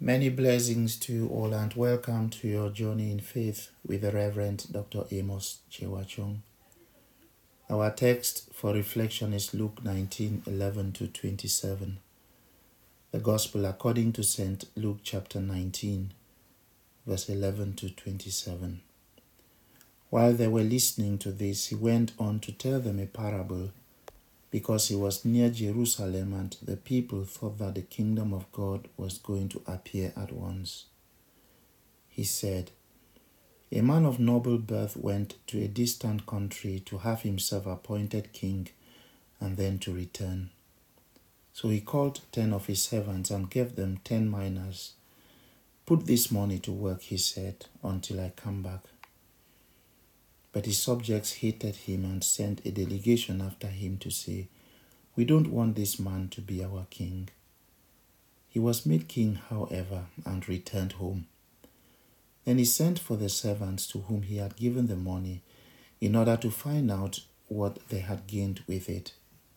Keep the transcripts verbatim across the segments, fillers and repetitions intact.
Many blessings to you all and welcome to your journey in faith with the Reverend Doctor Amos Chewachong. Our text for reflection is Luke nineteen, eleven to twenty-seven. The Gospel according to Saint Luke chapter nineteen, verse eleven to twenty-seven. While they were listening to this, he went on to tell them a parable because he was near Jerusalem and the people thought that the kingdom of God was going to appear at once. He said, "A man of noble birth went to a distant country to have himself appointed king and then to return. So he called ten of his servants and gave them ten minas. 'Put this money to work,' he said, 'until I come back.' But his subjects hated him and sent a delegation after him to say, 'We don't want this man to be our king.' He was made king, however, and returned home. Then he sent for the servants to whom he had given the money in order to find out what they had gained with it.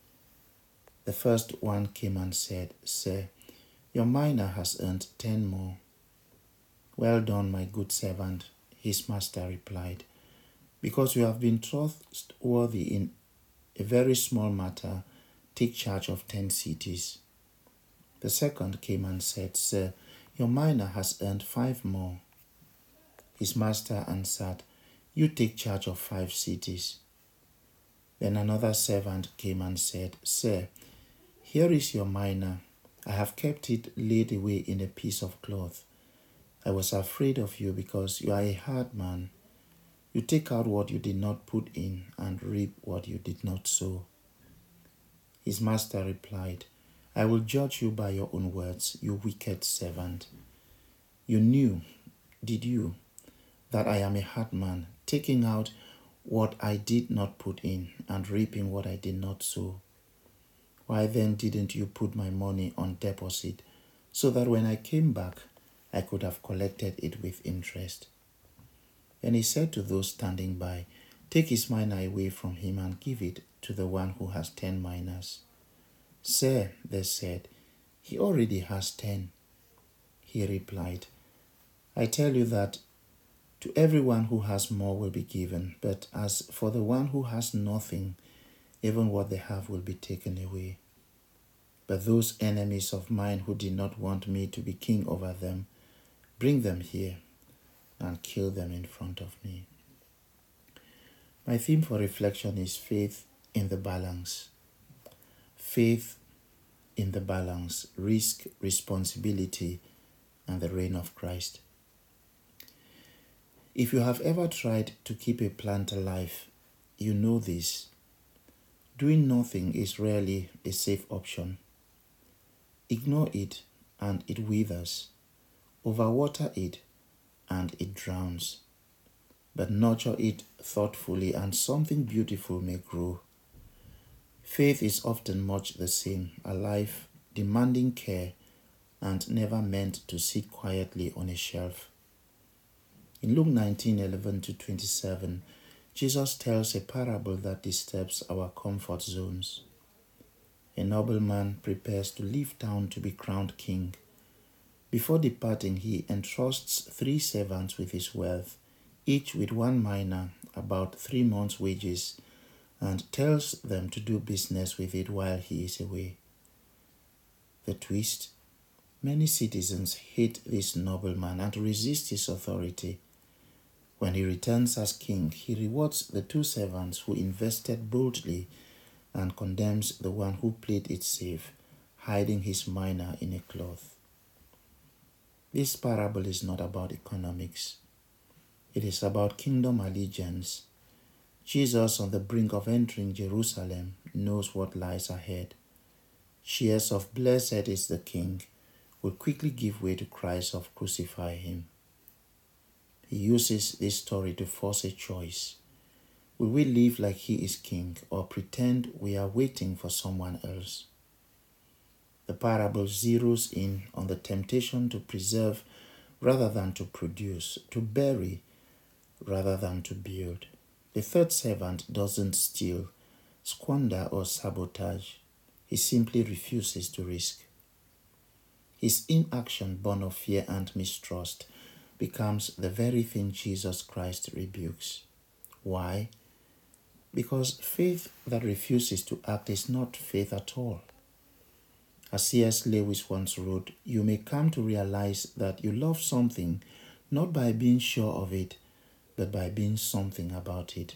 The first one came and said, 'Sir, your mina has earned ten more.' 'Well done, my good servant,' his master replied. 'Because you have been trustworthy in a very small matter, take charge of ten cities.' The second came and said, 'Sir, your mina has earned five more.' His master answered, 'You take charge of five cities.' Then another servant came and said, 'Sir, here is your mina. I have kept it laid away in a piece of cloth. I was afraid of you because you are a hard man. You take out what you did not put in and reap what you did not sow.' His master replied, 'I will judge you by your own words, you wicked servant. You knew, did you, that I am a hard man, taking out what I did not put in and reaping what I did not sow? Why then didn't you put my money on deposit so that when I came back, I could have collected it with interest?' Then he said to those standing by, 'Take his mina away from him and give it to the one who has ten minas.' 'Sir,' they said, 'he already has ten.' He replied, 'I tell you that to everyone who has more will be given, but as for the one who has nothing, even what they have will be taken away. But those enemies of mine who did not want me to be king over them, bring them here and kill them in front of me.' My theme for reflection is faith in the balance. Faith in the balance, risk, responsibility, and the reign of Christ. If you have ever tried to keep a plant alive, you know this. Doing nothing is rarely a safe option. Ignore it and it withers. Overwater it and it drowns. But nurture it thoughtfully and something beautiful may grow. Faith is often much the same, alive, demanding care, and never meant to sit quietly on a shelf. In Luke nineteen, eleven to twenty-seven, Jesus tells a parable that disturbs our comfort zones. A nobleman prepares to leave town to be crowned king. Before departing, he entrusts three servants with his wealth, each with one mina, about three months' wages, and tells them to do business with it while he is away. The twist: many citizens hate this nobleman and resist his authority. When he returns as king, he rewards the two servants who invested boldly and condemns the one who played it safe, hiding his mina in a cloth. This parable is not about economics. It is about kingdom allegiance. Jesus, on the brink of entering Jerusalem, knows what lies ahead. Cheers of "Blessed is the King" will quickly give way to cries of "Crucify him." He uses this story to force a choice. Will we live like he is king or pretend we are waiting for someone else? The parable zeroes in on the temptation to preserve rather than to produce, to bury rather than to build. The third servant doesn't steal, squander, or sabotage. He simply refuses to risk. his inaction, born of fear and mistrust, becomes the very thing Jesus Christ rebukes. Why? Because faith that refuses to act is not faith at all. As C S Lewis once wrote, you may come to realize that you love something not by being sure of it, but by being something about it.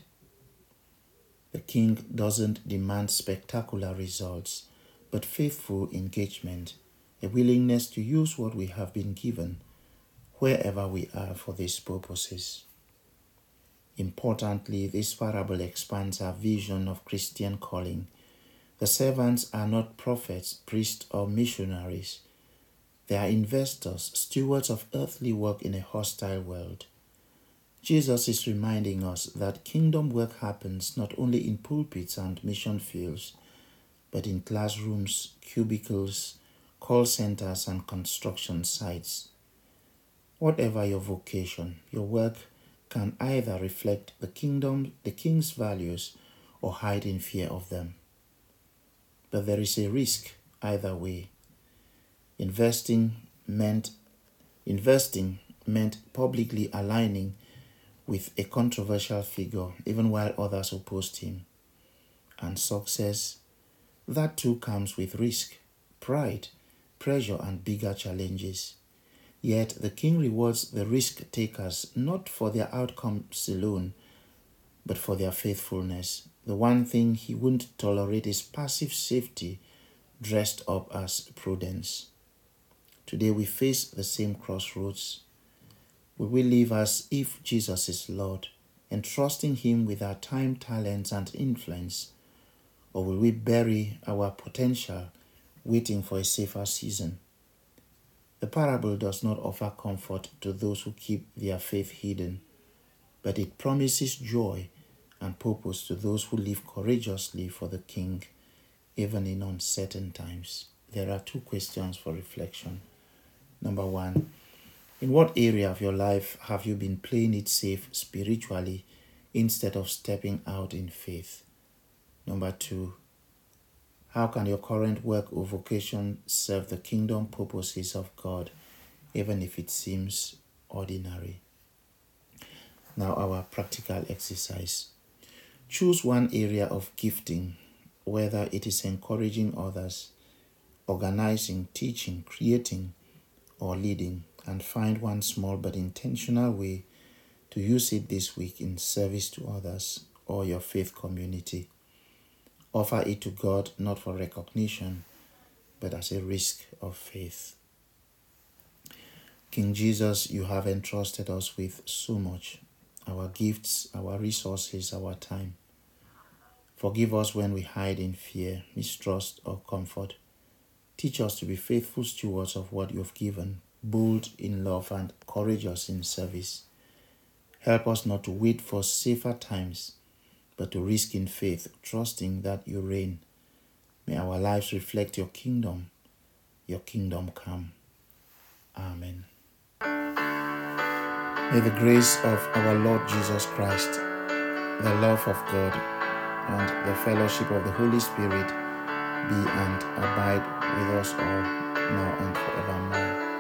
The king doesn't demand spectacular results, but faithful engagement, a willingness to use what we have been given, wherever we are, for these purposes. Importantly, this parable expands our vision of Christian calling. The servants are not prophets, priests, or missionaries. They are investors, stewards of earthly work in a hostile world. Jesus is reminding us that kingdom work happens not only in pulpits and mission fields, but in classrooms, cubicles, call centers, and construction sites. Whatever your vocation, your work can either reflect the kingdom, the king's values, or hide in fear of them. But there is a risk either way. Investing meant investing meant publicly aligning with a controversial figure, even while others opposed him. And success, that too comes with risk, pride, pressure, and bigger challenges. Yet the king rewards the risk takers not for their outcomes alone, but for their faithfulness. The one thing he wouldn't tolerate is passive safety dressed up as prudence. Today we face the same crossroads. Will we live as if Jesus is Lord, entrusting him with our time, talents, and influence? Or will we bury our potential, waiting for a safer season? The parable does not offer comfort to those who keep their faith hidden, but it promises joy and purpose to those who live courageously for the King, even in uncertain times. There are two questions for reflection. Number one, in what area of your life have you been playing it safe spiritually instead of stepping out in faith? Number two, how can your current work or vocation serve the kingdom purposes of God, even if it seems ordinary? Now, our practical exercise. Choose one area of gifting, whether it is encouraging others, organizing, teaching, creating, or leading, and find one small but intentional way to use it this week in service to others or your faith community. Offer it to God not for recognition, but as a risk of faith. King Jesus, you have entrusted us with so much, our gifts, our resources, our time. Forgive us when we hide in fear, mistrust, or comfort. Teach us to be faithful stewards of what you have given, bold in love and courageous in service. Help us not to wait for safer times, but to risk in faith, trusting that you reign. May our lives reflect your kingdom. Your kingdom come. Amen. May the grace of our Lord Jesus Christ, the love of God, and the fellowship of the Holy Spirit be and abide with us all, now and forevermore.